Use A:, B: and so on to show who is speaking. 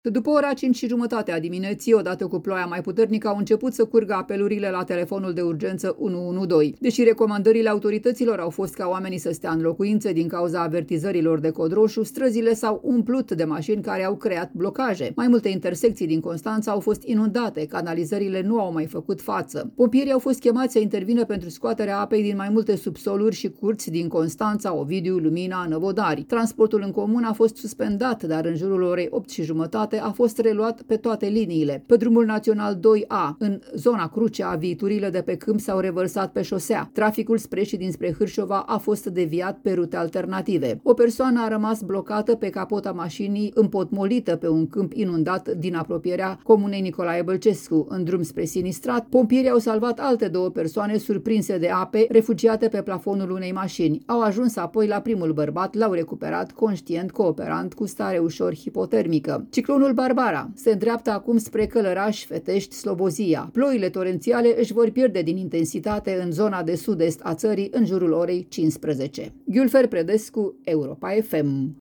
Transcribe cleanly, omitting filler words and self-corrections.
A: După ora 5:30 a dimineții, odată cu ploaia mai puternică, au început să curgă apelurile la telefonul de urgență 112. Deși recomandările autorităților au fost ca oamenii să stea în locuințe din cauza avertizărilor de cod roșu, străzile s-au umplut de mașini care au creat blocaje. Mai multe intersecții din Constanța au fost inundate, canalizările nu au mai făcut față. Pompierii au fost chemați să intervină pentru scoaterea apei din mai multe subsoluri și curți din Constanța, Ovidiu, Lumina, Năvodari. Transportul în comun a fost suspendat, dar în jurul orei 8:30 a fost reluat pe toate liniile. Pe drumul național 2A, în zona Crucea, viiturile de pe câmp s-au revărsat pe șosea. Traficul spre și dinspre Hârșova a fost deviat pe rute alternative. O persoană a rămas blocată pe capota mașinii, împotmolită pe un câmp inundat din apropierea comunei Nicolae Bălcescu. În drum spre Sinistrat, pompierii au salvat alte două persoane surprinse de ape, refugiate pe plafonul unei mașini. Au ajuns apoi la primul bărbat, l-au recuperat conștient, cooperant, cu stare ușor hipotermică. Ciclonul Barbara se îndreaptă acum spre Călăraș, Fetești, Slobozia. Ploile torențiale își vor pierde din intensitate în zona de sud-est a țării în jurul orei 15. Gülfer Predescu, Europa FM.